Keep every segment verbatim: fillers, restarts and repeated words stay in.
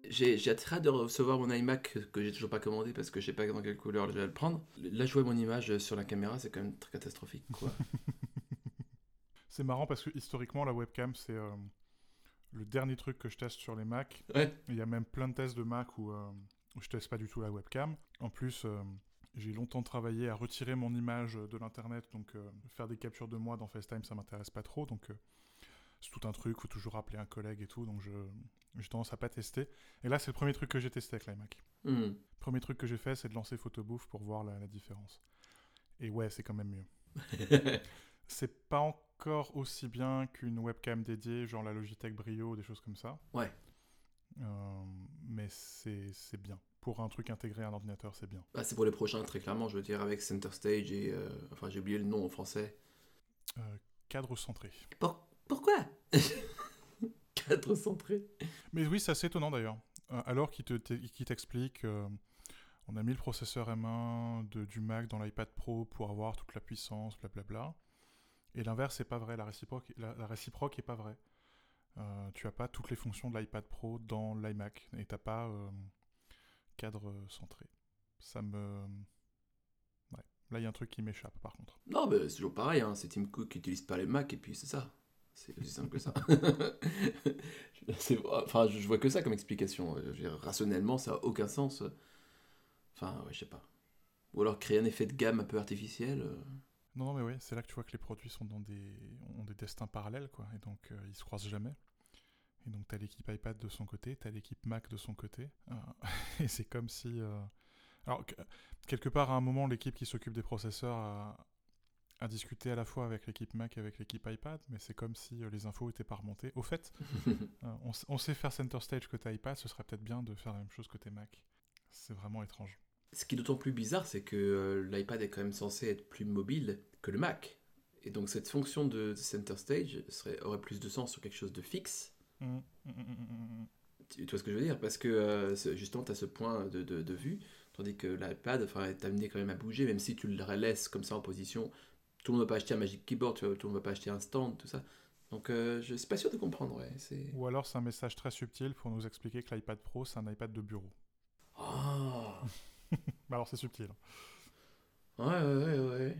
J'ai, j'ai très hâte de recevoir mon iMac que j'ai toujours pas commandé parce que je sais pas dans quelle couleur je vais le prendre. Là, je vois mon image sur la caméra, c'est quand même très catastrophique, quoi. C'est marrant parce que historiquement, la webcam, c'est euh, le dernier truc que je teste sur les Mac. Ouais. Il y a même plein de tests de Mac où, euh, où je teste pas du tout la webcam. En plus, euh, j'ai longtemps travaillé à retirer mon image de l'internet, donc euh, faire des captures de moi dans FaceTime, ça m'intéresse pas trop. Donc euh, c'est tout un truc, faut toujours appeler un collègue et tout, donc je, j'ai tendance à pas tester. Et là, c'est le premier truc que j'ai testé avec l'iMac. Hmm. Premier truc que j'ai fait, c'est de lancer Photobooth pour voir la, la différence. Et ouais, c'est quand même mieux. C'est pas encore aussi bien qu'une webcam dédiée, genre la Logitech Brio ou des choses comme ça. Ouais. Euh, mais c'est, c'est bien. Pour un truc intégré à un ordinateur, c'est bien. Bah, c'est pour les prochains, très clairement, je veux dire, avec Center Stage et. euh, Enfin, j'ai oublié le nom en français. Euh, cadre centré. Pour- Pourquoi Cadre centré. Mais oui, c'est assez étonnant d'ailleurs. Euh, alors qu'il te, qu'il t'explique, euh, on a mis le processeur M un de, du Mac dans l'iPad Pro pour avoir toute la puissance, blablabla. Et l'inverse, c'est pas vrai. La réciproque, la, la réciproque est pas vraie. Euh, tu as pas toutes les fonctions de l'iPad Pro dans l'iMac et t'as pas euh, cadre centré. Ça me, ouais. Là, il y a un truc qui m'échappe par contre. Non, mais c'est toujours pareil, hein. C'est Tim Cook qui utilise pas les Mac et puis c'est ça. C'est aussi simple que ça. C'est- Enfin, je je vois que ça comme explication. Je veux dire, rationnellement, ça a aucun sens. Enfin, ouais, je sais pas. Ou alors créer un effet de gamme un peu artificiel. euh. Non, non, mais oui, c'est là que tu vois que les produits sont dans des, ont des destins parallèles, quoi. Et donc, euh, ils se croisent jamais. Et donc, t'as l'équipe iPad de son côté, t'as l'équipe Mac de son côté. Euh, et c'est comme si. euh, Alors, que- quelque part, à un moment, l'équipe qui s'occupe des processeurs a, a discuté à la fois avec l'équipe Mac et avec l'équipe iPad, mais c'est comme si euh, les infos étaient pas remontées. Au fait, euh, on, s- on sait faire Center Stage côté iPad, ce serait peut-être bien de faire la même chose côté Mac. C'est vraiment étrange. Ce qui est d'autant plus bizarre, c'est que euh, l'iPad est quand même censé être plus mobile que le Mac. Et donc cette fonction de Center Stage serait, aurait plus de sens sur quelque chose de fixe. Mm, mm, mm, mm, mm. Tu, tu vois ce que je veux dire? Parce que euh, c'est- justement, tu as ce point de, de- de vue, tandis que l'iPad enfin, est amené quand même à bouger, même si tu le laisses comme ça en position. Tout le monde ne va pas acheter un Magic Keyboard, tu vois, tout le monde ne va pas acheter un stand, tout ça. Donc euh, je suis pas sûr de comprendre, ouais. C'est... Ou alors, c'est un message très subtil pour nous expliquer que l'iPad Pro, c'est un iPad de bureau. Oh. Bah alors, c'est subtil. Ouais, ouais, ouais, ouais.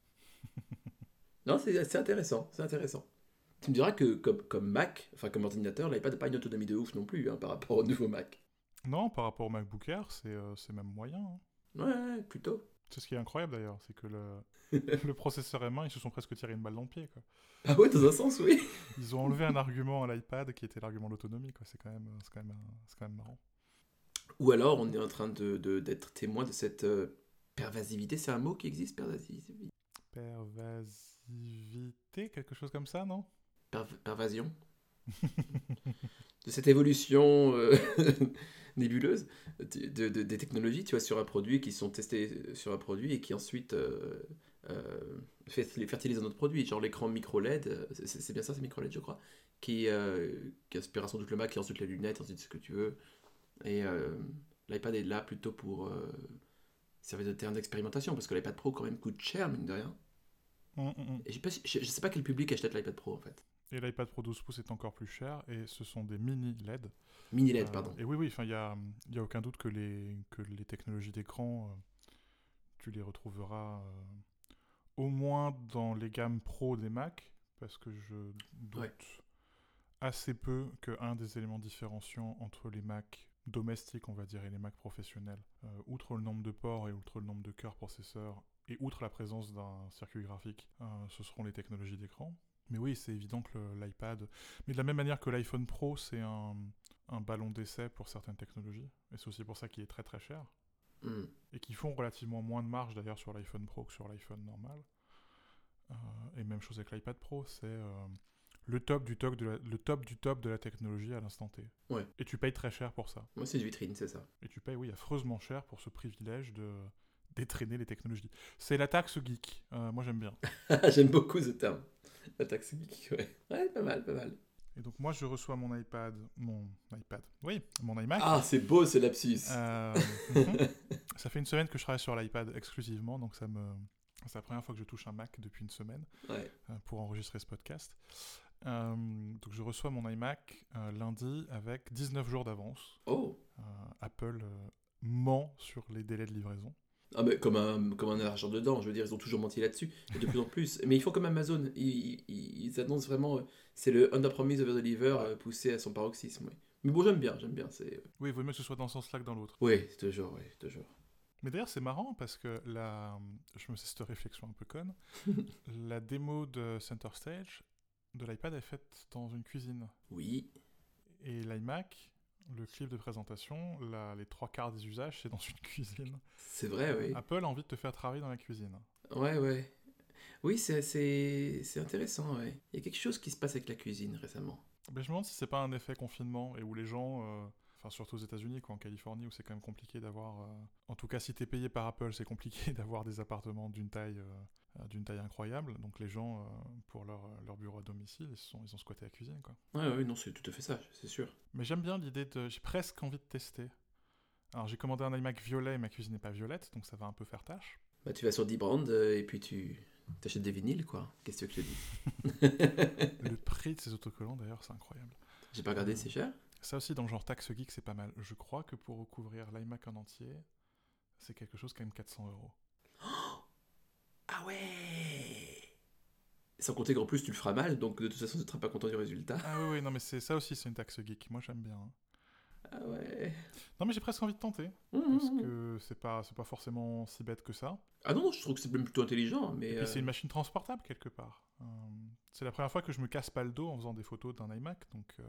Non, c'est c'est intéressant, c'est intéressant. Tu me diras que comme, comme Mac, enfin comme ordinateur, l'iPad n'a pas une autonomie de ouf non plus hein, par rapport au nouveau Mac. Non, par rapport au MacBook Air, c'est euh, c'est même moyen, hein. Ouais, ouais, plutôt. C'est ce qui est incroyable d'ailleurs, c'est que le, le processeur M un, ils se sont presque tiré une balle dans le pied, quoi. Ah ouais, dans un sens, oui. Ils ont enlevé un argument à l'iPad qui était l'argument de l'autonomie, quoi. C'est quand même, c'est quand même, euh, c'est quand même marrant. Ou alors on est en train de, de- d'être témoin de cette euh, pervasivité, c'est un mot qui existe, pervasivité, Pervasivité, quelque chose comme ça, non? Per- pervasion, de cette évolution euh, nébuleuse de, de- de- des technologies, tu vois, sur un produit qui sont testés sur un produit et qui ensuite euh, euh, fait- fertilisent un autre produit, genre l'écran micro L E D, euh, c'est, c'est bien ça, c'est micro L E D, je crois, qui, euh, qui aspire sans doute le Mac et ensuite les lunettes, ensuite ce que tu veux. Et euh, l'iPad est là plutôt pour euh, servir de terrain d'expérimentation, parce que l'iPad Pro quand même coûte cher, mine de rien. Hum, hum, hum. Et je, sais pas, si- je, je sais pas quel public achète l'iPad Pro en fait. Et l'iPad Pro douze pouces est encore plus cher, et ce sont des mini L E D. Mini L E D, Euh, pardon. et oui, oui, il n'y a, y a aucun doute que les, que les technologies d'écran, euh, tu les retrouveras euh, au moins dans les gammes pro des Mac, parce que je Ouais. doute assez peu qu'un des éléments différenciants entre les Mac domestiques, on va dire, et les Mac professionnels, euh, outre le nombre de ports et outre le nombre de cœurs processeurs, et outre la présence d'un circuit graphique, euh, ce seront les technologies d'écran. Mais oui, c'est évident que le- l'iPad... Mais de la même manière que l'iPhone Pro, c'est un, un ballon d'essai pour certaines technologies, et c'est aussi pour ça qu'il est très très cher, Hmm. et qui font relativement moins de marge d'ailleurs sur l'iPhone Pro que sur l'iPhone normal. Euh, et même chose avec l'iPad Pro, c'est euh, le, top du top de la, le top du top de la technologie à l'instant T. Ouais. Et tu payes très cher pour ça. Moi, c'est une vitrine, c'est ça. Et tu payes, oui, affreusement cher pour ce privilège de d'étraîner les technologies. C'est la taxe geek. Euh, moi, j'aime bien. J'aime beaucoup ce terme. La taxe geek, ouais. Ouais, pas mal, pas mal. Et donc, moi, je reçois mon iPad, mon iPad, oui, mon iMac. Ah, c'est beau ce lapsus. Euh, mhm. Ça fait une semaine que je travaille sur l'iPad exclusivement, donc ça me... C'est la première fois que je touche un Mac depuis une semaine Ouais. euh, pour enregistrer ce podcast. Euh, donc je reçois mon iMac euh, lundi avec dix-neuf jours d'avance. Oh! Euh, Apple euh, ment sur les délais de livraison. Ah, mais comme un, comme un argent dedans, je veux dire, ils ont toujours menti là-dessus, et de plus en plus. Mais ils font comme Amazon, ils, ils, ils annoncent vraiment, euh, c'est le under promise over deliver euh, poussé à son paroxysme, oui. Mais bon, j'aime bien, j'aime bien, c'est... Oui, il vaut mieux que ce soit dans ce sens-là que dans l'autre. Oui, toujours, oui, toujours. Mais d'ailleurs, c'est marrant parce que la... je me fais cette réflexion un peu conne. La démo de Center Stage de l'iPad est faite dans une cuisine. Oui, Et l'iMac, le clip de présentation, la- les trois quarts des usages, c'est dans une cuisine. c'est vrai, oui. Apple a envie de te faire travailler dans la cuisine. Ouais, ouais. Oui, c'est c'est c'est intéressant, ouais. Il y a quelque chose qui se passe avec la cuisine récemment. Mais je me demande si c'est pas un effet confinement et où les gens, euh, enfin surtout aux États-Unis, quoi, en Californie, où c'est quand même compliqué d'avoir. euh, En tout cas, si t'es payé par Apple, c'est compliqué d'avoir des appartements d'une taille, euh, euh, d'une taille incroyable. Donc les gens, euh, pour leur, leur bureau à domicile, ils, se sont, ils ont squatté la cuisine, quoi. Ouais, ouais, non, c'est tout à fait ça, c'est sûr. Mais j'aime bien l'idée de. J'ai presque envie de tester. Alors j'ai commandé un iMac violet et ma cuisine n'est pas violette, donc ça va un peu faire tâche. Bah, tu vas sur dbrand euh, et puis tu t'achètes des vinyles, quoi. Qu'est-ce que je te dis? Le prix de ces autocollants, d'ailleurs, c'est incroyable. J'ai pas regardé, c'est cher? Ça aussi, dans le genre taxe geek, c'est pas mal. Je crois que pour recouvrir l'iMac en entier, c'est quelque chose quand même quatre cents euros. Ah ouais! Sans compter qu'en plus tu le feras mal, donc de toute façon tu seras pas content du résultat. Ah oui, oui, non, mais c'est ça aussi, c'est une taxe geek. Moi, j'aime bien. hein. Ah ouais. Non, mais j'ai presque envie de tenter, parce que c'est pas, c'est pas forcément si bête que ça. Ah non, je trouve que c'est même plutôt intelligent, mais... Et puis, c'est euh, une machine transportable, quelque part. Euh, c'est la première fois que je me casse pas le dos en faisant des photos d'un iMac, donc... euh,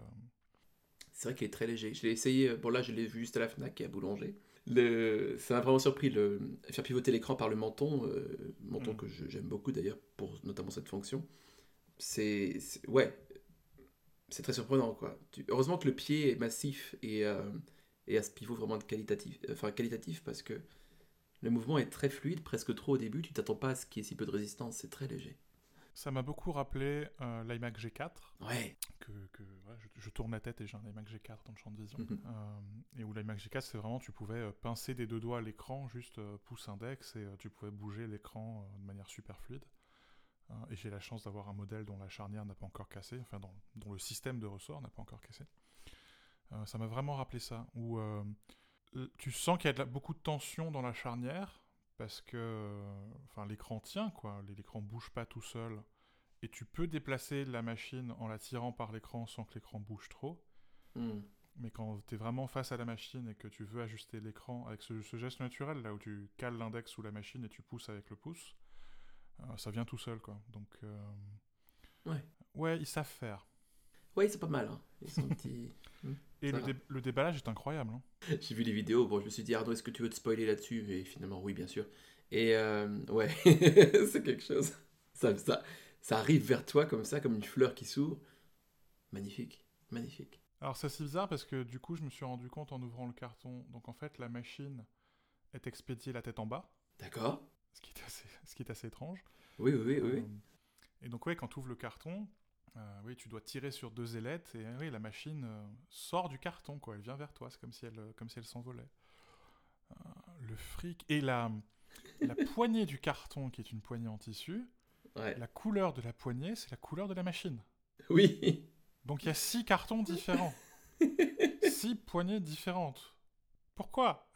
C'est vrai qu'il est très léger. Je l'ai essayé, euh, bon là je l'ai vu juste à la Fnac et à Boulanger. Le... Ça m'a vraiment surpris, le... faire pivoter l'écran par le menton, euh, menton Mm. que je- j'aime beaucoup d'ailleurs, pour notamment cette fonction. C'est... c'est- Ouais, c'est très surprenant quoi. Tu- Heureusement que le pied est massif et, euh, et à ce pivot vraiment de qualitatif, enfin qualitatif parce que le mouvement est très fluide, presque trop au début, tu t'attends pas à ce qu'il y ait si peu de résistance, c'est très léger. Ça m'a beaucoup rappelé euh, l'iMac G quatre, Ouais. que, que ouais, je, je tourne la tête et j'ai un iMac G quatre dans le champ de vision. Mhm. Euh, et où l'iMac G quatre, c'est vraiment, tu pouvais euh, pincer des deux doigts l'écran, juste euh, pouce index, et euh, tu pouvais bouger l'écran euh, de manière super fluide. Euh, et j'ai la chance d'avoir un modèle dont la charnière n'a pas encore cassé, enfin dont, dont le système de ressort n'a pas encore cassé. Euh, ça m'a vraiment rappelé ça, où euh, tu sens qu'il y a de la- beaucoup de tension dans la charnière, parce que euh, enfin, l'écran tient, quoi. L'écran bouge pas tout seul. Et tu peux déplacer la machine en la tirant par l'écran sans que l'écran bouge trop. Mm. Mais quand tu es vraiment face à la machine et que tu veux ajuster l'écran avec ce, ce geste naturel, là où tu cales l'index sous la machine et tu pousses avec le pouce, euh, ça vient tout seul, quoi. Donc, euh, Ouais. ouais, ils savent faire. Ouais, c'est pas mal. Hein. Ils sont petits. Mm. Et Ça le, va. dé- le déballage est incroyable. hein. J'ai vu les vidéos, bon, je me suis dit, Arnaud, est-ce que tu veux te spoiler là-dessus? Et finalement, oui, bien sûr. Et euh, ouais, c'est quelque chose. Ça, ça, ça arrive vers toi comme ça, comme une fleur qui s'ouvre. Magnifique, magnifique. Alors, c'est assez bizarre parce que du coup, je me suis rendu compte en ouvrant le carton. Donc, en fait, la machine est expédiée la tête en bas, D'accord? ce qui est assez, ce qui est assez étrange. Oui, oui, oui, oui. Euh, oui. et donc, ouais, quand tu ouvres le carton, euh, oui, tu dois tirer sur deux ailettes et euh, oui, la machine euh, sort du carton, quoi. Elle vient vers toi. C'est comme si elle, euh, comme si elle s'envolait. Euh, le fric. Et la, la poignée du carton, qui est une poignée en tissu, Ouais. la couleur de la poignée, c'est la couleur de la machine. Oui. Donc, il y a six cartons différents. Six poignées différentes. Pourquoi?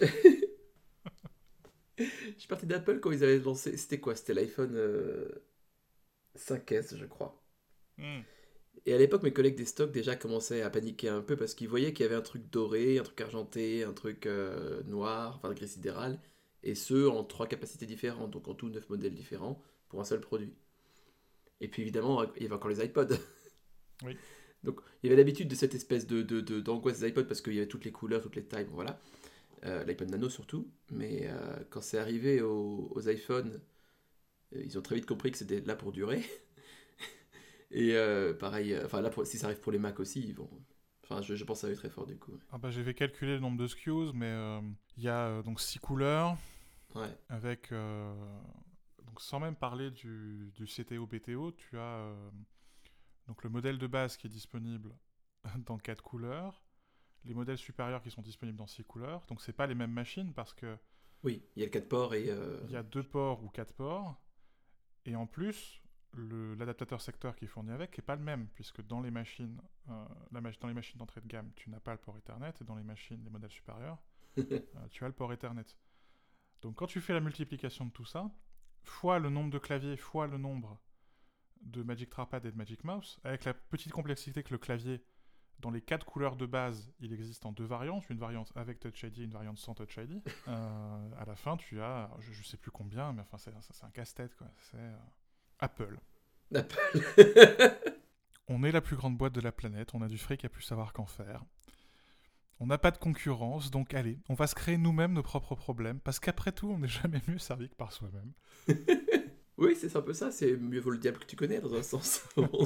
Je suis parti d'Apple quand ils avaient lancé. C'était quoi? C'était l'iPhone euh, cinq S, je crois. Hmm. Et à l'époque, mes collègues des stocks déjà commençaient à paniquer un peu parce qu'ils voyaient qu'il y avait un truc doré, un truc argenté, un truc euh, noir, enfin gris sidéral, et ce en trois capacités différentes, donc en tout neuf modèles différents pour un seul produit. Et puis évidemment, il y avait encore les iPods. Oui. Donc il y avait l'habitude de cette espèce de, de, de- d'angoisse des iPods parce qu'il y avait toutes les couleurs, toutes les tailles, bon, voilà. Euh, L'iPod Nano surtout. Mais euh, quand c'est arrivé aux, aux iPhones, euh, ils ont très vite compris que c'était là pour durer. Et euh, pareil, euh, enfin là, pour- si ça arrive pour les Mac aussi, ils vont. Enfin, je, je pense que ça va être très fort du coup. Ah bah, j'avais calculé le nombre de S K Us, mais euh, il y a euh, donc six couleurs, Ouais. avec... euh, donc sans même parler du, du C T O B T O, tu as euh, donc le modèle de base qui est disponible dans quatre couleurs, les modèles supérieurs qui sont disponibles dans six couleurs, donc c'est pas les mêmes machines parce que Oui, il y a le quatre ports et. euh, il y a deux ports ou quatre ports, et en plus, le, l'adaptateur secteur qui est fourni avec n'est pas le même, puisque dans les machines, euh, la mach- dans les machines d'entrée de gamme, tu n'as pas le port Ethernet, et dans les machines, les modèles supérieurs, euh, tu as le port Ethernet. Donc quand tu fais la multiplication de tout ça, fois le nombre de claviers, fois le nombre de Magic Trackpad et de Magic Mouse, avec la petite complexité que le clavier, dans les quatre couleurs de base, il existe en deux variantes, une variante avec Touch I D et une variante sans Touch I D. Euh, à la fin, tu as, je, je sais plus combien, mais enfin c'est, c'est un casse-tête quoi. C'est euh, Apple. Apple. On est la plus grande boîte de la planète, on a du fric à plus savoir qu'en faire. On n'a pas de concurrence, donc allez, on va se créer nous-mêmes nos propres problèmes, parce qu'après tout, on n'est jamais mieux servi que par soi-même. Oui, c'est un peu ça, c'est mieux vaut le diable que tu connais, dans un sens.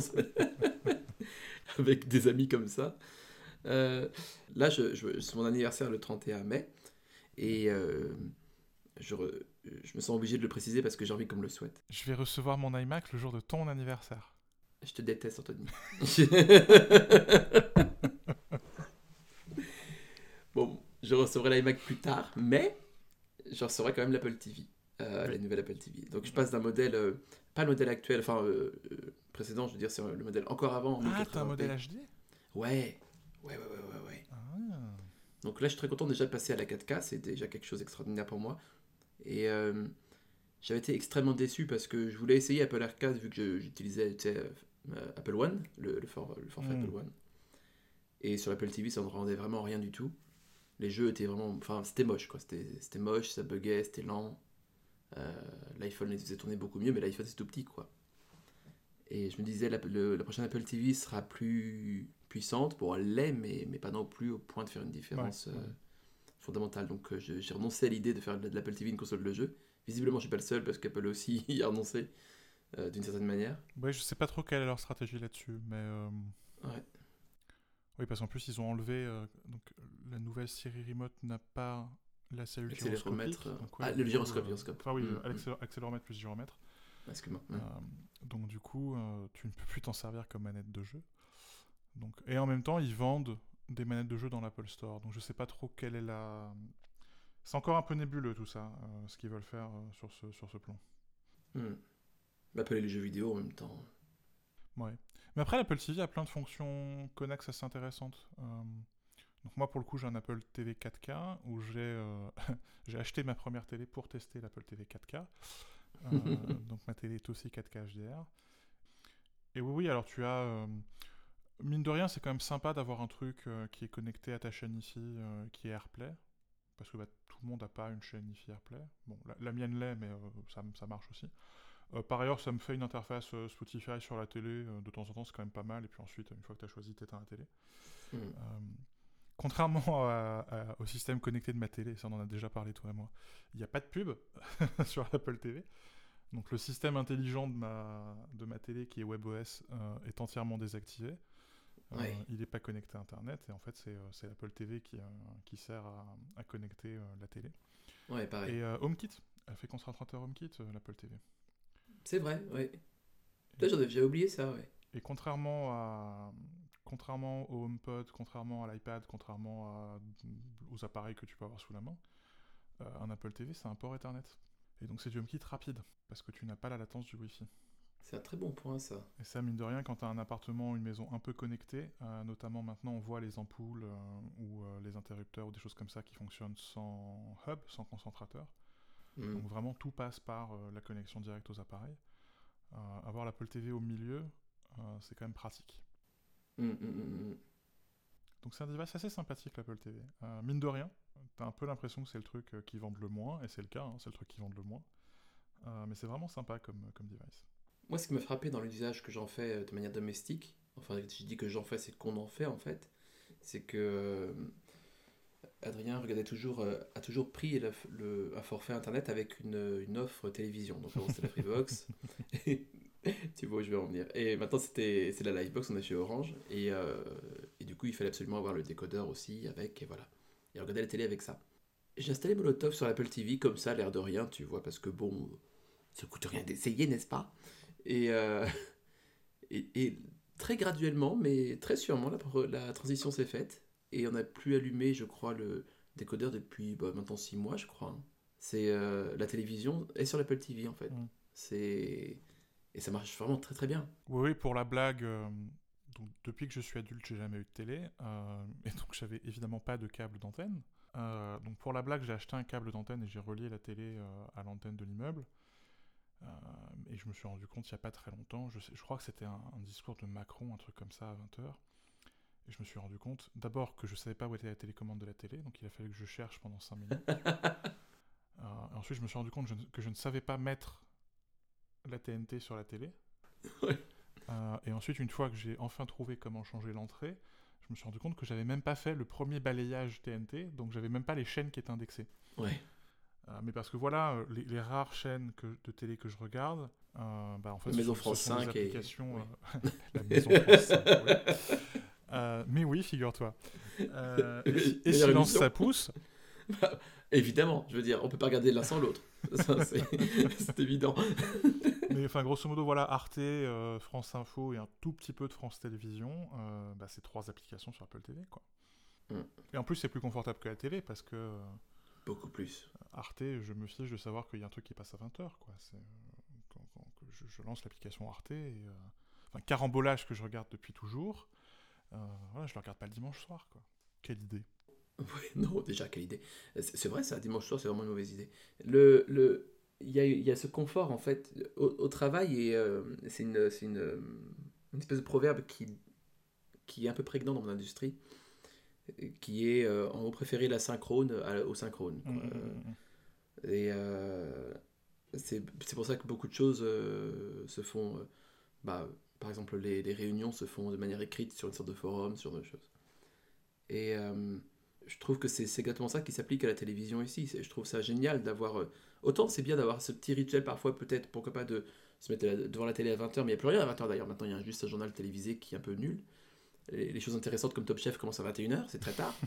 Avec des amis comme ça. Euh, là, je, je, c'est mon anniversaire le trente et un mai, et euh, je, re, je me sens obligé de le préciser parce que j'ai envie qu'on me le souhaite. Je vais recevoir mon iMac le jour de ton anniversaire. Je te déteste, Anthony. Bon, je recevrai l'iMac plus tard, mais je recevrai quand même l'Apple T V, euh, oui. La nouvelle Apple T V. Donc je passe d'un modèle, euh, pas le modèle actuel, enfin euh, euh, précédent, je veux dire, c'est le modèle encore avant. Ah, t'as un modèle H D ? Ouais, ouais, ouais, ouais, ouais. ouais. Ah. Donc là, je suis très content déjà de passer à la quatre K, c'est déjà quelque chose d'extraordinaire pour moi. Et euh, j'avais été extrêmement déçu parce que je voulais essayer Apple Arcade vu que je, j'utilisais euh, Apple One, le, le, for, le forfait mm. Apple One. Et sur l'Apple T V, ça ne rendait vraiment rien du tout. Les jeux étaient vraiment... Enfin, c'était moche, quoi. C'était, c'était moche, ça buguait, c'était lent. Euh, L'iPhone les faisait tourner beaucoup mieux, mais l'iPhone, c'est tout petit, quoi. Et je me disais, la, le, la prochaine Apple T V sera plus puissante. Bon, elle l'est, mais, mais pas non plus au point de faire une différence ouais, ouais. Euh, fondamentale. Donc, euh, je, j'ai renoncé à l'idée de faire de l'Apple T V une console de jeu. Visiblement, je ne suis pas le seul, parce qu'Apple aussi y a renoncé, euh, d'une certaine manière. Ouais, je ne sais pas trop quelle est leur stratégie là-dessus, mais... Euh... Ouais. Oui, parce qu'en plus, ils ont enlevé... Euh, donc, la nouvelle série Remote n'a pas la cellule gyroscopique. Euh... Donc, ouais, ah, le gyroscope, euh, gyroscope. Enfin, oui, mmh, accéléromètre, accéléromètre plus gyromètre. Excuse-moi. Mmh. Euh, donc, du coup, euh, tu ne peux plus t'en servir comme manette de jeu. Donc, et en même temps, ils vendent des manettes de jeu dans l'Apple Store. Donc, je ne sais pas trop quelle est la... C'est encore un peu nébuleux, tout ça, euh, ce qu'ils veulent faire euh, sur, ce, sur ce plan. Mmh. Apple et les jeux vidéo en même temps. Ouais. Mais après, l'Apple T V a plein de fonctions connexes assez intéressantes. Euh, donc moi, pour le coup, j'ai un Apple T V quatre K où j'ai, euh, j'ai acheté ma première télé pour tester l'Apple T V quatre K. Euh, donc ma télé est aussi quatre K H D R. Et oui, oui, alors tu as... Euh, mine de rien, c'est quand même sympa d'avoir un truc euh, qui est connecté à ta chaîne ici, euh, qui est AirPlay. Parce que bah, tout le monde n'a pas une chaîne I F I AirPlay. Bon, la, la mienne l'est, mais euh, ça, ça marche aussi. Euh, par ailleurs, ça me fait une interface euh, Spotify sur la télé. Euh, de temps en temps, c'est quand même pas mal. Et puis ensuite, une fois que tu as choisi, tu éteins la télé. Mmh. Euh, contrairement à, à, au système connecté de ma télé, ça on en a déjà parlé toi et moi, il n'y a pas de pub sur l'Apple T V. Donc le système intelligent de ma, de ma télé, qui est WebOS, euh, est entièrement désactivé. Euh, ouais. Il n'est pas connecté à Internet. Et en fait, c'est, euh, c'est l'Apple T V qui, euh, qui sert à, à connecter euh, la télé. Ouais, pareil. Et euh, HomeKit, elle fait concentrateur HomeKit, euh, l'Apple T V. C'est vrai, oui. Là, j'en ai déjà oublié ça, ouais. Et contrairement à, contrairement au HomePod, contrairement à l'iPad, contrairement à, aux appareils que tu peux avoir sous la main, euh, un Apple T V, c'est un port Ethernet. Et donc c'est du HomeKit rapide, parce que tu n'as pas la latence du Wi-Fi. C'est un très bon point, ça. Et ça, mine de rien, quand tu as un appartement ou une maison un peu connectée, euh, notamment maintenant on voit les ampoules euh, ou euh, les interrupteurs ou des choses comme ça qui fonctionnent sans hub, sans concentrateur. Mmh. Donc vraiment tout passe par euh, la connexion directe aux appareils. Euh, avoir l'Apple T V au milieu, euh, c'est quand même pratique. Mmh, mmh, mmh. Donc c'est un device assez sympathique, l'Apple T V. Euh, mine de rien, t'as un peu l'impression que c'est le truc euh, qui vend le moins, et c'est le cas, hein, c'est le truc qui vend le moins. Euh, mais c'est vraiment sympa comme, comme device. Moi, ce qui m'a frappé dans l'usage que j'en fais de manière domestique, enfin, je dis que j'en fais, c'est qu'on en fait en fait, c'est que euh, Adrien regardait toujours, euh, a toujours pris le, le, un forfait internet avec une, une offre télévision. Donc avant c'était la Freebox, tu vois où je vais en venir. Et maintenant c'était, c'est la Livebox, on est chez Orange, et, euh, et du coup il fallait absolument avoir le décodeur aussi avec, et voilà. Et regarder la télé avec ça. J'ai installé Molotov sur l'Apple T V comme ça, l'air de rien, tu vois, parce que bon, ça coûte rien d'essayer, n'est-ce pas ? Et, euh, et, et très graduellement, mais très sûrement, la, la transition s'est faite. Et on n'a plus allumé, je crois, le décodeur depuis bah, maintenant six mois, je crois. C'est, euh, la télévision est sur l'Apple T V, en fait. Mm. C'est... Et ça marche vraiment très très bien. Oui, oui, pour la blague, euh, donc, depuis que je suis adulte, j'ai jamais eu de télé. Euh, et donc, j'avais évidemment pas de câble d'antenne. Euh, donc, pour la blague, j'ai acheté un câble d'antenne et j'ai relié la télé euh, à l'antenne de l'immeuble. Euh, et je me suis rendu compte il n'y a pas très longtemps, je, sais, je crois que c'était un, un discours de Macron, un truc comme ça à vingt heures. Et je me suis rendu compte, d'abord, que je savais pas où était la télécommande de la télé, donc il a fallu que je cherche pendant cinq minutes. euh, et ensuite, je me suis rendu compte que je, que je ne savais pas mettre la T N T sur la télé. Ouais. Euh, et ensuite, une fois que j'ai enfin trouvé comment changer l'entrée, je me suis rendu compte que j'avais même pas fait le premier balayage T N T, donc j'avais même pas les chaînes qui étaient indexées. Ouais. Euh, mais parce que voilà, les, les rares chaînes que, de télé que je regarde, euh, bah en fait, La Maison ce, France ce sont des cinq et... applications. Oui. Euh, la Maison France cinq, oui. Euh, mais oui, figure-toi. Euh, et si, et Meilleure silence, émission. ça pousse. Bah, évidemment, je veux dire, on peut pas regarder l'un sans l'autre. Ça, c'est, c'est évident. Mais enfin, grosso modo, voilà, Arte, euh, France Info et un tout petit peu de France Télévisions, euh, bah, c'est trois applications sur Apple T V, quoi. Mm. Et en plus, c'est plus confortable que la télé parce que euh, Beaucoup plus. Arte, je me fiche de savoir qu'il y a un truc qui passe à vingt heures, quoi. C'est, euh, quand, quand je, je lance l'application Arte, et, euh, enfin, Carambolage que je regarde depuis toujours, euh, voilà, je le regarde pas le dimanche soir, quoi. Quelle idée. Ouais, non, déjà, quelle idée. C'est, c'est vrai, ça, dimanche soir, c'est vraiment une mauvaise idée. Le, le, il y a, il y a ce confort, en fait, au, au travail, et euh, c'est, une, c'est une, une espèce de proverbe qui, qui est un peu prégnant dans mon industrie, qui est euh, on préférait la synchrone à- au synchrone, Mm, quoi. mm, mm, mm. Et euh, c'est, c'est pour ça que beaucoup de choses euh, se font. euh, bah, par exemple, les, les réunions se font de manière écrite sur une sorte de forum, sur des choses. Et euh, je trouve que c'est, c'est exactement ça qui s'applique à la télévision ici. C'est- je trouve ça génial d'avoir. euh, autant c'est bien d'avoir ce petit rituel parfois, peut-être, pourquoi pas, de se mettre à- devant la télé à vingt heures, mais il n'y a plus rien à vingt heures d'ailleurs. Maintenant, il y a juste un journal télévisé qui est un peu nul. Les, les choses intéressantes comme Top Chef commencent à vingt et une heures, c'est très tard.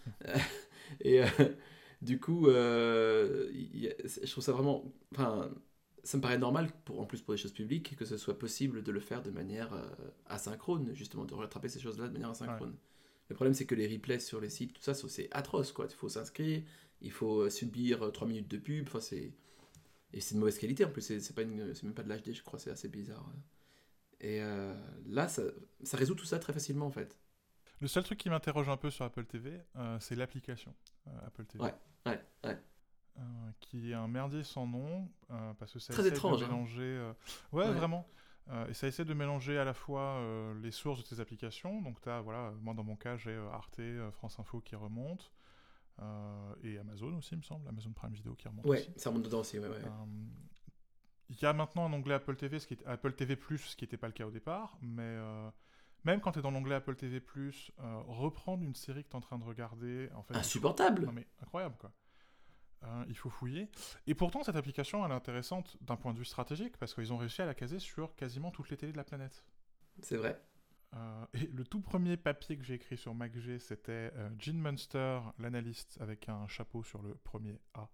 Et euh, du coup, euh, y a- je trouve ça vraiment. Enfin, ça me paraît normal, pour, en plus pour les choses publiques, que ce soit possible de le faire de manière euh, asynchrone, justement, de rattraper ces choses-là de manière asynchrone. Ouais. Le problème, c'est que les replays sur les sites, tout ça, ça, c'est atroce, quoi. Il faut s'inscrire, il faut euh, subir euh, trois minutes de pub, enfin, c'est. Et c'est de mauvaise qualité en plus, c'est, c'est, pas une, c'est même pas de l'H D, je crois, c'est assez bizarre. Et euh, là, ça, ça résout tout ça très facilement en fait. Le seul truc qui m'interroge un peu sur Apple T V, euh, c'est l'application euh, Apple T V. Ouais, ouais, ouais. Euh, qui est un merdier sans nom, euh, parce que ça Très essaie étrange, de hein. mélanger... euh, Ouais, Ouais. vraiment. Euh, et ça essaie de mélanger à la fois euh, les sources de tes applications. Donc, t'as, voilà, moi dans mon cas, j'ai euh, Arte, euh, France Info qui remonte, euh, et Amazon aussi, il me semble, Amazon Prime Video qui remonte Ouais, aussi. ça remonte dedans aussi, ouais, ouais. Euh, Il y a maintenant un onglet Apple T V, ce qui est Apple T V plus, ce qui n'était pas le cas au départ, mais euh, même quand tu es dans l'onglet Apple T V plus, euh, reprendre une série que tu es en train de regarder, en fait, il faut... Insupportable. Non mais incroyable quoi. Euh, il faut fouiller. Et pourtant, cette application, elle est intéressante d'un point de vue stratégique, parce qu'ils ont réussi à la caser sur quasiment toutes les télés de la planète. C'est vrai. Euh, et le tout premier papier que j'ai écrit sur MacG, c'était euh, Gene Munster, l'analyste, avec un chapeau sur le premier A,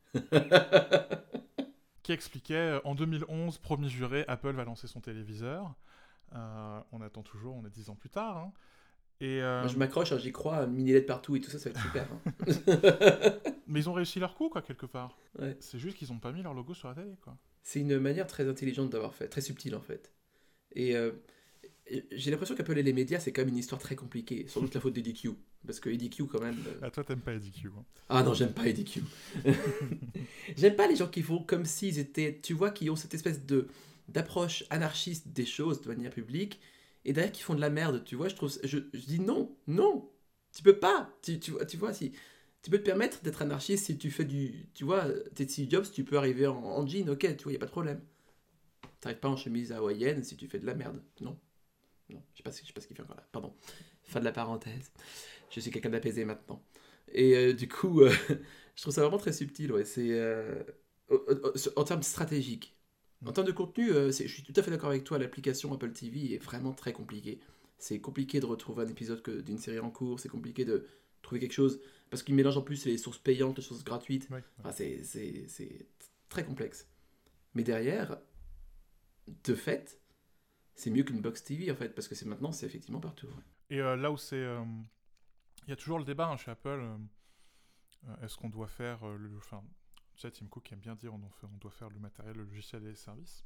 qui expliquait, euh, en deux mille onze, premier juré, Apple va lancer son téléviseur. Euh, on attend toujours, on est dix ans plus tard. Hein. Et, euh... Moi je m'accroche, hein, j'y crois, mini L E D partout et tout ça, ça va être super. Hein. Mais ils ont réussi leur coup, quoi, quelque part. Ouais. C'est juste qu'ils n'ont pas mis leur logo sur la télé, quoi. C'est une manière très intelligente d'avoir fait, très subtile en fait. Et euh, j'ai l'impression qu'Apple et les médias, c'est quand même une histoire très compliquée. Sans doute la faute d'Eddie Q. Parce que Eddie Q, quand même. Euh... Ah, toi, t'aimes pas Eddie Q. Hein. Ah non, j'aime pas Eddie Q. J'aime pas les gens qui font comme s'ils étaient. Tu vois, qui ont cette espèce de d'approche anarchiste des choses de manière publique. Et derrière, qui font de la merde. Tu vois, je trouve. Je, je dis non, non. Tu peux pas. Tu, tu, vois, tu vois, si. Tu peux te permettre d'être anarchiste si tu fais du. Tu vois, t'es Steve Jobs, tu peux arriver en, en jean, ok, tu vois, y a pas de problème. T'arrives pas en chemise hawaïenne si tu fais de la merde. Non. Non, je sais pas, je sais pas ce qu'il fait encore là. Pardon. Fin de la parenthèse. Je suis quelqu'un d'apaisé maintenant. Et euh, du coup, euh, je trouve ça vraiment très subtil. Ouais. C'est euh, en termes stratégiques. En termes de contenu, euh, je suis tout à fait d'accord avec toi. L'application Apple T V est vraiment très compliquée. C'est compliqué de retrouver un épisode que, d'une série en cours. C'est compliqué de trouver quelque chose parce qu'il mélange en plus les sources payantes, les sources gratuites. Ouais, ouais. Enfin, c'est, c'est, c'est très complexe. Mais derrière, de fait, c'est mieux qu'une box T V en fait, parce que c'est maintenant, c'est effectivement partout. Ouais. Et euh, là où c'est... Il euh, y a toujours le débat hein, chez Apple, euh, est-ce qu'on doit faire... Euh, le, enfin, tu sais, Tim Cook aime bien dire on doit faire, on doit faire le matériel, le logiciel et les services.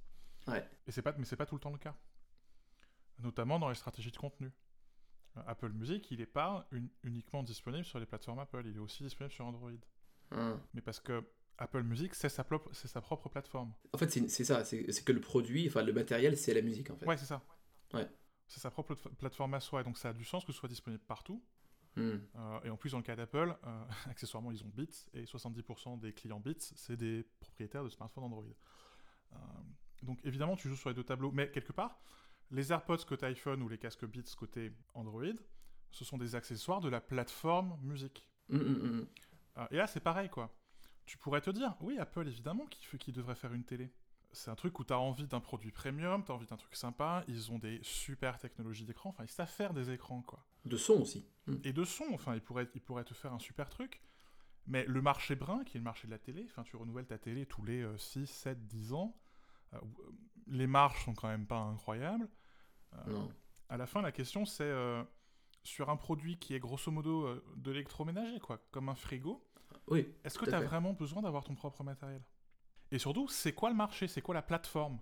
Ouais. Et c'est pas, mais c'est pas tout le temps le cas. Notamment dans les stratégies de contenu. Euh, Apple Music, il n'est pas un- uniquement disponible sur les plateformes Apple, il est aussi disponible sur Android. Hein. Mais parce que Apple Music, c'est sa, plop- c'est sa propre plateforme. En fait, c'est c'est ça, c'est c'est que le produit, enfin le matériel, c'est la musique en fait. Ouais, c'est ça. Ouais. C'est sa propre plate- plateforme à soi, et donc ça a du sens que ce soit disponible partout. Hmm. Euh, et en plus, dans le cas d'Apple, euh, accessoirement, ils ont Beats, et soixante-dix pour cent des clients Beats, c'est des propriétaires de smartphones Android. Euh, donc évidemment, tu joues sur les deux tableaux, mais quelque part, les AirPods côté iPhone ou les casques Beats côté Android, ce sont des accessoires de la plateforme musique. Hmm, hmm, hmm. Euh, et là, c'est pareil, quoi. Tu pourrais te dire, oui, Apple, évidemment, qui, fait- qui devrait faire une télé. C'est un truc où tu as envie d'un produit premium, tu as envie d'un truc sympa, ils ont des super technologies d'écran, enfin, ils savent faire des écrans, quoi. De son aussi. Hmm. Et de son, enfin, ils pourraient, ils pourraient te faire un super truc. Mais le marché brun, qui est le marché de la télé, enfin, tu renouvelles ta télé tous les euh, six, sept, dix ans, euh, les marges sont quand même pas incroyables. Euh, Non. à la fin, la question, c'est euh, sur un produit qui est grosso modo euh, de l'électroménager, quoi, comme un frigo, Oui. est-ce que tout tu à as fait. vraiment besoin d'avoir ton propre matériel? Et surtout, c'est quoi le marché? C'est quoi la plateforme?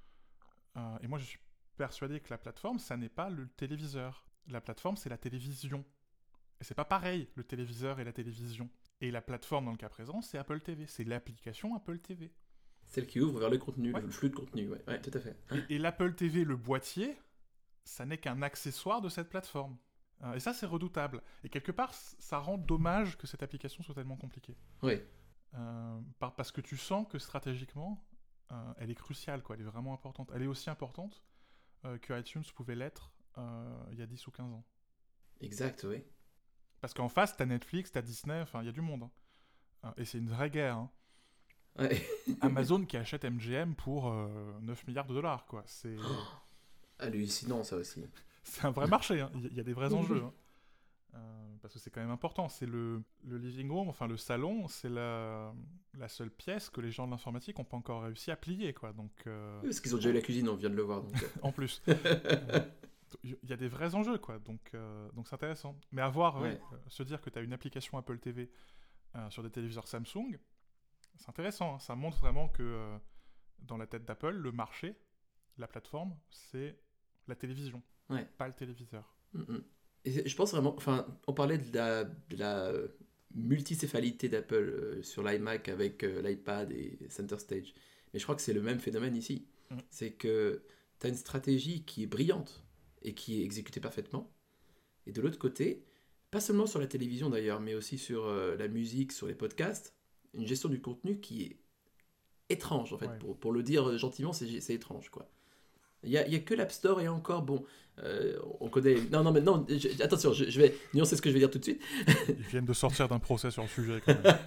Euh, Et moi, je suis persuadé que la plateforme, ça n'est pas le téléviseur. La plateforme, c'est la télévision. Et c'est pas pareil, le téléviseur et la télévision. Et la plateforme, dans le cas présent, c'est Apple T V. C'est l'application Apple T V. Celle qui ouvre vers le contenu, Ouais. le flux de contenu. Ouais, ouais, tout à fait. Et, et l'Apple T V, le boîtier, ça n'est qu'un accessoire de cette plateforme. Euh, et ça, c'est redoutable. Et quelque part, c- ça rend dommage que cette application soit tellement compliquée. Oui. Euh, par- parce que tu sens que stratégiquement, euh, elle est cruciale, quoi. Elle est vraiment importante. Elle est aussi importante euh, que iTunes pouvait l'être euh, il y a dix ou quinze ans. Exact, oui. Parce qu'en face, t'as Netflix, t'as Disney, enfin, il y a du monde. Hein. Euh, et c'est une vraie guerre. Hein. Ouais. Amazon qui achète M G M pour euh, neuf milliards de dollars, quoi. C'est, Hallucinant, ça aussi. c'est un vrai marché. Hein. Il y, il y a des vrais enjeux. Hein. Euh, parce que c'est quand même important. C'est le, le living room, enfin le salon, c'est la, la seule pièce que les gens de l'informatique n'ont pas encore réussi à plier, quoi. Donc, euh, Oui, parce qu'ils ont déjà eu la cuisine, on vient de le voir. Donc, en plus, euh. il y a des vrais enjeux, quoi. Donc, euh, donc c'est intéressant. Mais à voir, Ouais. ouais, euh, se dire que tu as une application Apple T V euh, sur des téléviseurs Samsung, c'est intéressant. Hein. Ça montre vraiment que euh, dans la tête d'Apple, le marché, la plateforme, c'est la télévision, Ouais. pas le téléviseur. Mm, mm. Et je pense vraiment, enfin, on parlait de la, de la euh, multicéphalité d'Apple euh, sur l'iMac avec euh, l'iPad et Center Stage. Mais je crois que c'est le même phénomène ici. Mm. C'est que tu as une stratégie qui est brillante et qui est exécutée parfaitement. Et de l'autre côté, pas seulement sur la télévision d'ailleurs, mais aussi sur euh, la musique, sur les podcasts, une gestion du contenu qui est étrange en fait. Ouais. Pour, pour le dire gentiment, c'est c'est étrange quoi. Il n'y a, il y a que l'App Store et encore, bon, euh, on connaît... Non, non, mais non, je- attention, je, je vais nuancer ce que je vais dire tout de suite. Ils viennent de sortir d'un procès sur le sujet, quand même.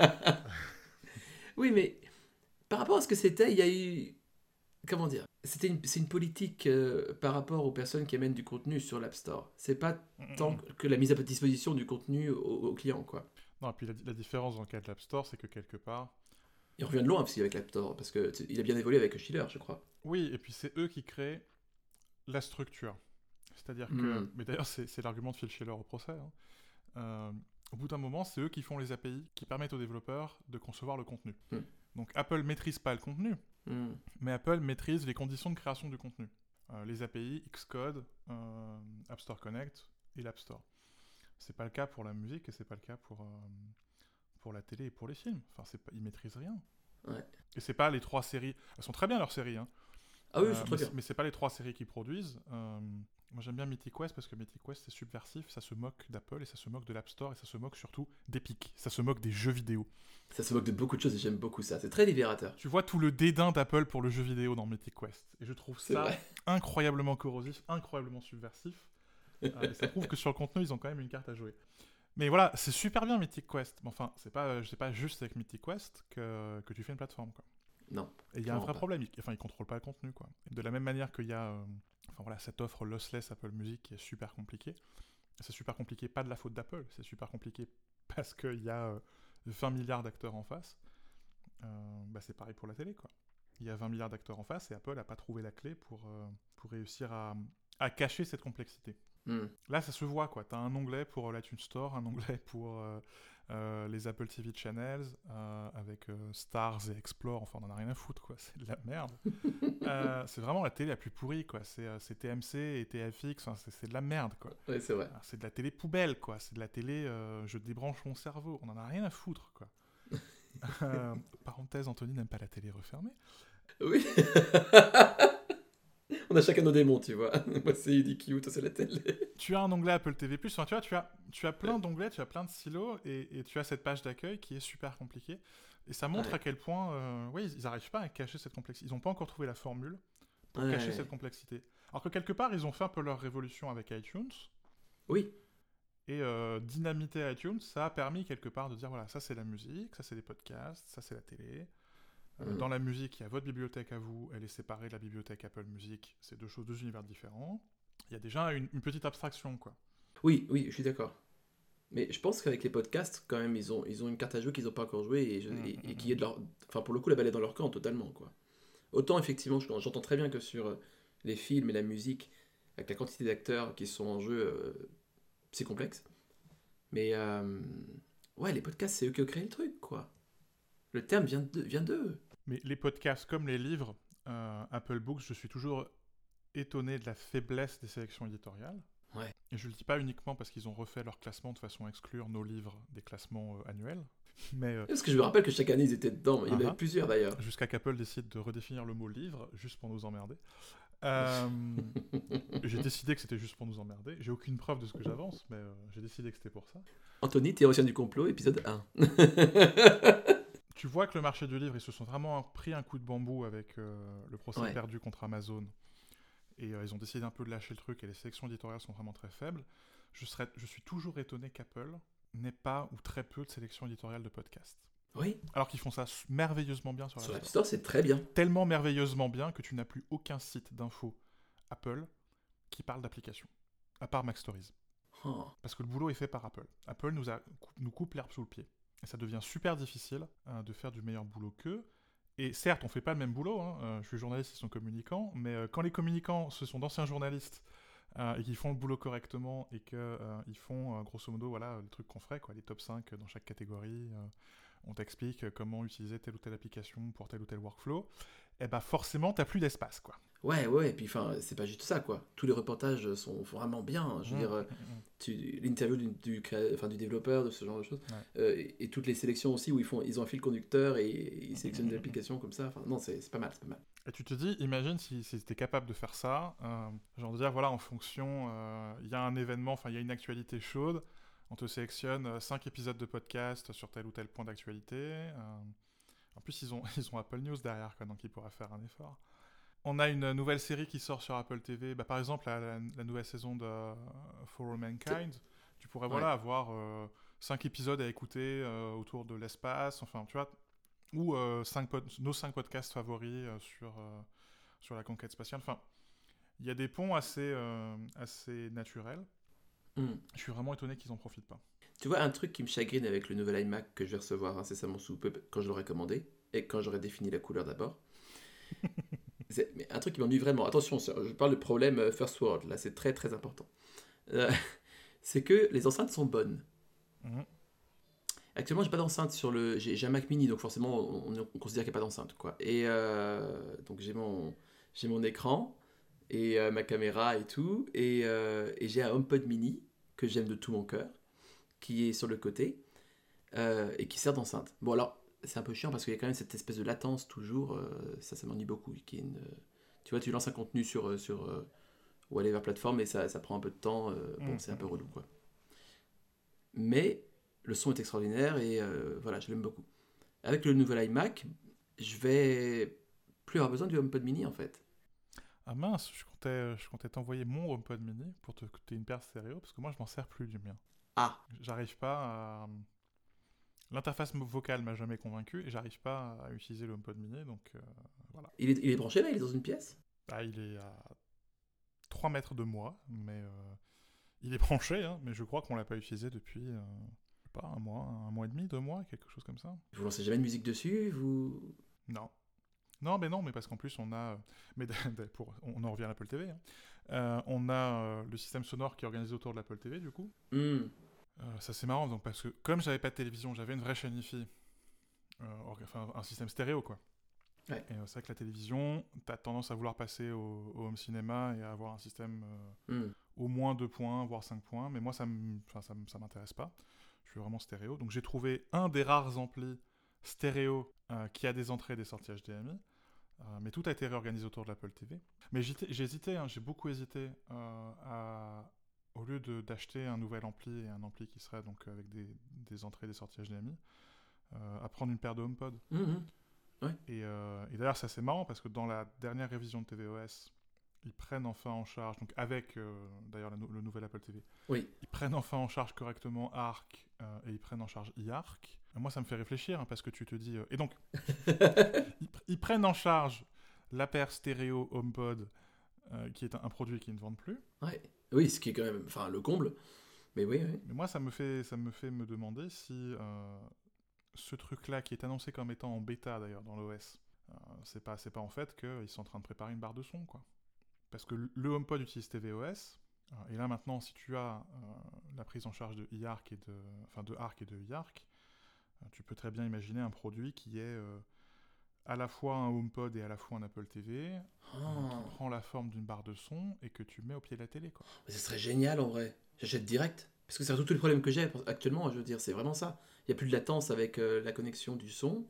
Oui, mais par rapport à ce que c'était, il y a eu... Comment dire? C'était une, c'est une politique euh, par rapport aux personnes qui amènent du contenu sur l'App Store. C'est pas tant que la mise à disposition du contenu aux, aux clients, quoi. Non, et puis la, la différence dans le cas de l'App Store, c'est que quelque part... Il revient de loin aussi avec l'App Store, parce qu'il a bien évolué avec Schiller, je crois. Oui, et puis c'est eux qui créent la structure. C'est-à-dire que... Mm. Mais d'ailleurs, c'est c'est l'argument de Phil Schiller au procès. Hein. Euh, au bout d'un moment, c'est eux qui font les A P I qui permettent aux développeurs de concevoir le contenu. Mm. Donc Apple maîtrise pas le contenu, Mm. mais Apple maîtrise les conditions de création du contenu. Euh, les A P I, Xcode, euh, App Store Connect et l'App Store. C'est pas le cas pour la musique et c'est pas le cas pour, euh, pour la télé et pour les films. Enfin, c'est pas, ils maîtrisent rien. Ouais. Et c'est pas les trois séries... Elles sont très bien, leurs séries, hein. Ah oui, Euh, c'est très mais bien. c'est- mais c'est pas les trois séries qu'ils produisent. Euh, moi j'aime bien Mythic Quest parce que Mythic Quest c'est subversif, ça se moque d'Apple et ça se moque de l'App Store et ça se moque surtout d'Epic, ça se moque des jeux vidéo. Ça se moque de beaucoup de choses et j'aime beaucoup ça. C'est très libérateur. Tu vois tout le dédain d'Apple pour le jeu vidéo dans Mythic Quest et je trouve C'est ça vrai. incroyablement corrosif, incroyablement subversif. Euh, et ça prouve que sur le contenu ils ont quand même une carte à jouer. Mais voilà, c'est super bien Mythic Quest. Mais enfin, c'est pas, euh, c'est pas juste avec Mythic Quest que, que tu fais une plateforme, quoi. Non. Et il y a un Clairement vrai pas. problème, il- enfin ils contrôlent pas le contenu, quoi. Et de la même manière qu'il y a euh, enfin, voilà, cette offre lossless Apple Music qui est super compliquée. C'est super compliqué, pas de la faute d'Apple, c'est super compliqué parce qu'il y a euh, vingt milliards d'acteurs en face. Euh, bah, c'est pareil pour la télé, quoi. Il y a vingt milliards d'acteurs en face et Apple n'a pas trouvé la clé pour, euh, pour réussir à, à cacher cette complexité. Mm. Là, ça se voit, quoi. T'as un onglet pour euh, l'iTunes Store, un onglet pour euh, euh, les Apple T V Channels, euh, avec euh, Stars et Explore, enfin, on en a rien à foutre, quoi. C'est de la merde. Euh, c'est vraiment la télé la plus pourrie, quoi. C'est, euh, c'est T M C et T F X, enfin, c'est, c'est de la merde, quoi. Ouais, c'est vrai. Alors, c'est de la télé poubelle, quoi. C'est de la télé, euh, je débranche mon cerveau. On en a rien à foutre, quoi. Euh, parenthèse, Anthony n'aime pas la télé refermée. Oui. On a chacun nos démons, tu vois. Moi, c'est U D Q, toi, c'est la télé. Tu as un onglet Apple T V plus, enfin, tu vois, tu as, tu as plein d'onglets, tu as plein de silos, et, et tu as cette page d'accueil qui est super compliquée. Et ça montre Ouais. à quel point, euh, oui, ils n'arrivent pas à cacher cette complexité. Ils n'ont pas encore trouvé la formule pour Ouais. cacher cette complexité. Alors que quelque part, ils ont fait un peu leur révolution avec iTunes, Oui. et euh, dynamiter iTunes, ça a permis quelque part de dire, voilà, ça c'est la musique, ça c'est les podcasts, ça c'est la télé. Euh, Mm. Dans la musique, il y a votre bibliothèque à vous, elle est séparée de la bibliothèque Apple Music, c'est deux choses, deux univers différents. Il y a déjà une, une petite abstraction, quoi. Oui, oui, je suis d'accord. Mais je pense qu'avec les podcasts, quand même, ils ont, ils ont une carte à jouer qu'ils n'ont pas encore jouée et, je- Mm, et, mm, et mm. qui est de leur. Enfin, pour le coup, la balle est dans leur camp totalement, quoi. Autant, effectivement, je- j'entends très bien que sur euh, les films et la musique, avec la quantité d'acteurs qui sont en jeu, euh, c'est complexe. Mais euh, ouais, les podcasts, c'est eux qui ont créé le truc, quoi. Le terme vient de- vient d'eux. Mais les podcasts comme les livres, euh, Apple Books, je suis toujours étonné de la faiblesse des sélections éditoriales. Ouais. Et je le dis pas uniquement parce qu'ils ont refait leur classement de façon à exclure nos livres des classements euh, annuels, mais euh, Parce que je me rappelle que chaque année, ils étaient dedans. Il y en avait uh-huh, plusieurs, d'ailleurs. jusqu'à qu'Apple décide de redéfinir le mot livre, juste pour nous emmerder. Euh, j'ai décidé que c'était juste pour nous emmerder. J'ai aucune preuve de ce que j'avance, mais euh, j'ai décidé que c'était pour ça. Anthony, théoricien du complot, épisode un. Tu vois que le marché du livre, ils se sont vraiment pris un coup de bambou avec euh, le procès Ouais. perdu contre Amazon. Et euh, ils ont décidé un peu de lâcher le truc et les sélections éditoriales sont vraiment très faibles. Je, serais, je suis toujours étonné qu'Apple n'ait pas ou très peu de sélections éditoriales de podcasts. Oui. Alors qu'ils font ça merveilleusement bien sur Sur l'App l'App Store. Store, c'est très bien. Tellement merveilleusement bien que tu n'as plus aucun site d'info Apple qui parle d'application, à part Mac Stories. Oh. Parce que le boulot est fait par Apple. Apple nous, a, nous coupe l'herbe sous le pied. Et ça devient super difficile euh, de faire du meilleur boulot qu'eux. Et certes, on fait pas le même boulot. Hein. Euh, je suis journaliste, ils sont communicants. Mais euh, quand les communicants, ce sont d'anciens journalistes euh, et qu'ils font le boulot correctement et qu'ils euh, font, euh, grosso modo, voilà, le truc qu'on ferait, quoi, les top cinq dans chaque catégorie, euh, on t'explique comment utiliser telle ou telle application pour tel ou tel workflow, et bah forcément, t'as plus d'espace, quoi. Ouais, ouais, et puis enfin, c'est pas juste ça, quoi. Tous les reportages sont vraiment bien. Je veux Mmh, dire, euh, mmh, mmh. tu, l'interview du, du, créa- enfin, du développeur, de ce genre de choses, Ouais. euh, et, et toutes les sélections aussi où ils, font, ils ont un fil conducteur et, et ils sélectionnent des applications comme ça. Enfin, non, c'est, c'est pas mal, c'est pas mal. Et tu te dis, imagine si, si tu étais capable de faire ça, euh, genre de dire, voilà, en fonction, il y a un événement, enfin, il y a une actualité chaude, on te sélectionne cinq épisodes de podcast sur tel ou tel point d'actualité. euh, en plus, ils ont, ils ont Apple News derrière, quoi, donc ils pourraient faire un effort. On a une nouvelle série qui sort sur Apple T V, bah, par exemple, la, la, la nouvelle saison de euh, For All Mankind. Tu pourrais, voilà, Ouais. avoir euh, cinq épisodes à écouter euh, autour de l'espace, enfin, tu vois, ou euh, cinq pod- nos cinq podcasts favoris euh, sur, euh, sur la conquête spatiale. Enfin, il y a des ponts assez, euh, assez naturels. Hmm. Je suis vraiment étonné qu'ils en profitent pas. Tu vois, un truc qui me chagrine avec le nouvel iMac que je vais recevoir incessamment sous peu quand je l'aurai commandé, et quand j'aurai défini la couleur d'abord, c'est, mais un truc qui m'ennuie vraiment, attention, je parle de problème euh, first world, là c'est très très important, euh, c'est que les enceintes sont bonnes. Mmh. Actuellement, j'ai pas d'enceinte sur le. J'ai, j'ai un Mac Mini, donc forcément, on, on considère qu'il n'y a pas d'enceinte, quoi. Et euh, donc j'ai mon, j'ai mon écran et euh, ma caméra et tout, et, euh, et j'ai un HomePod Mini que j'aime de tout mon cœur, qui est sur le côté euh, et qui sert d'enceinte. Bon alors, c'est un peu chiant parce qu'il y a quand même cette espèce de latence toujours. euh, ça, ça m'ennuie beaucoup. Qui est une, tu vois, tu lances un contenu sur euh, sur euh, whatever plateforme et ça, ça prend un peu de temps. euh, bon, Mmh. c'est un peu relou, quoi. Mais le son est extraordinaire et euh, voilà, je l'aime beaucoup. Avec le nouvel iMac, je vais plus avoir besoin du HomePod Mini en fait. Ah mince, je comptais, je comptais t'envoyer mon HomePod mini pour te coûter une paire stéréo, parce que moi je m'en sers plus du mien. Ah, J'arrive pas à... L'interface vocale m'a jamais convaincu et j'arrive pas à utiliser le HomePod mini, donc euh, voilà. il est, il est branché là, il est dans une pièce. Ah, il est à trois mètres de moi, mais euh, il est branché, hein, mais je crois qu'on l'a pas utilisé depuis, euh, je sais pas, un mois, un mois et demi, deux mois, quelque chose comme ça. Vous lancez jamais de musique dessus, vous. Non. Non, mais non, mais parce qu'en plus on a, mais pour, on en revient à l'Apple T V. Hein. Euh, on a euh, le système sonore qui est organisé autour de l'Apple T V, du coup. Mm. Euh, ça, c'est marrant, donc, parce que comme j'avais pas de télévision, j'avais une vraie chaîne hi-fi, euh, enfin, un système stéréo, quoi. Ouais. Et euh, c'est vrai que la télévision, t'as tendance à vouloir passer au, au home cinéma et à avoir un système euh, Mm. au moins deux points, voire cinq points, mais moi, ça m- enfin, ça m- ça m'intéresse pas. Je suis vraiment stéréo. Donc j'ai trouvé un des rares amplis stéréo euh, qui a des entrées et des sorties H D M I. Euh, mais tout a été réorganisé autour de l'Apple T V. Mais j'hésitais- j'ai hésité, hein, j'ai beaucoup hésité euh, à, au lieu de- d'acheter un nouvel ampli et un ampli qui serait donc avec des, des entrées et des sorties H D M I, euh, à prendre une paire de HomePod. Mm, mm. Ouais. Et, euh, et d'ailleurs, ça c'est marrant parce que dans la dernière révision de tvOS, ils prennent enfin en charge, donc avec euh, d'ailleurs la nou- le nouvel Apple T V, Oui. ils prennent enfin en charge correctement Arc euh, et ils prennent en charge iArc. Et moi, ça me fait réfléchir hein, parce que tu te dis. euh, Et donc, ils, pr- ils prennent en charge la paire stéréo HomePod, euh, qui est un, un produit qu'ils ne vendent plus. Ouais. Oui, ce qui est quand même, enfin, le comble. Mais oui, oui. Mais moi, ça me fait, ça me fait me demander si euh, ce truc-là, qui est annoncé comme étant en bêta d'ailleurs dans l'O S, euh, c'est pas, c'est pas en fait qu'ils sont en train de préparer une barre de son, quoi. Parce que le HomePod utilise tvOS, euh, et là maintenant, si tu as euh, la prise en charge de iArc et de, enfin de Arc et de iArc, euh, tu peux très bien imaginer un produit qui est euh, à la fois un HomePod et à la fois un Apple T V, euh, qui Oh. prend la forme d'une barre de son et que tu mets au pied de la télé, quoi. Mais ce serait génial en vrai. J'achète direct. Parce que c'est surtout le problème que j'ai actuellement, je veux dire, c'est vraiment ça. Il n'y a plus de latence avec euh, la connexion du son.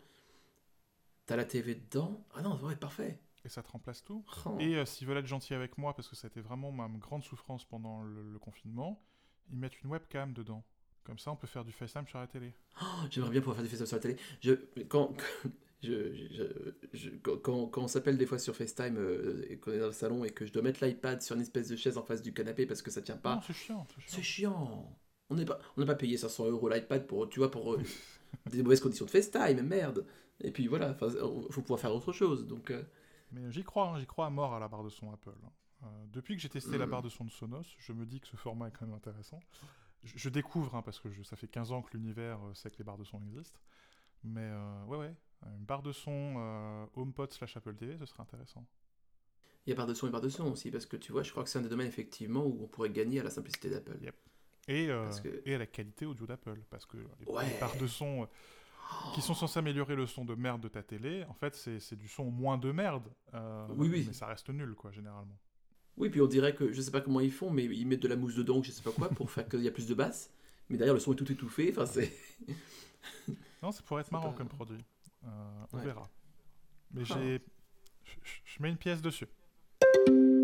T'as la T V dedans. Ah non, ouais, parfait. Et ça te remplace tout. Oh. Et euh, s'ils veulent être gentils avec moi, parce que ça a été vraiment ma grande souffrance pendant le, le confinement, ils mettent une webcam dedans. Comme ça, on peut faire du FaceTime sur la télé. Oh, j'aimerais bien pouvoir faire des FaceTime sur la télé. Je, quand, je, je- je- quand, quand- quand on s'appelle des fois sur FaceTime euh, et qu'on est dans le salon et que je dois mettre l'iPad sur une espèce de chaise en face du canapé parce que ça tient Non, pas, c'est chiant, c'est chiant. c'est chiant. On n'est pas, on n'a pas payé cinq cents euros l'iPad pour, tu vois, pour euh, des mauvaises conditions de FaceTime, merde. Et puis voilà, enfin, faut pouvoir faire autre chose. Donc, euh, Mais j'y crois, hein, j'y crois à mort à la barre de son Apple. hein. Euh, depuis que j'ai testé la hmm. barre de son de Sonos, je me dis que ce format est quand même intéressant. Je, je découvre, hein, parce que je- ça fait quinze ans que l'univers euh, sait que les barres de son existent. Mais euh, ouais, ouais, une barre de son euh, HomePod slash Apple T V, ce serait intéressant. Il y a barre de son et barre de son aussi, parce que tu vois, je crois que c'est un des domaines effectivement où on pourrait gagner à la simplicité d'Apple. Yep. Et, euh, Parce que, et à la qualité audio d'Apple, parce que les, ouais. les barres de son euh, qui sont censées améliorer le son de merde de ta télé, en fait, c'est c'est du son moins de merde, euh, Oui, oui. mais ça reste nul, quoi, généralement. Oui, puis on dirait que, je sais pas comment ils font, mais ils mettent de la mousse dedans, ou je sais pas quoi, pour faire qu'il y a plus de basse. Mais derrière, le son est tout étouffé. Enfin, c'est. Non, ça pourrait être C'est marrant pas- comme produit. Euh, on Ouais. verra. Mais Ah. j'ai... Je je mets une pièce dessus.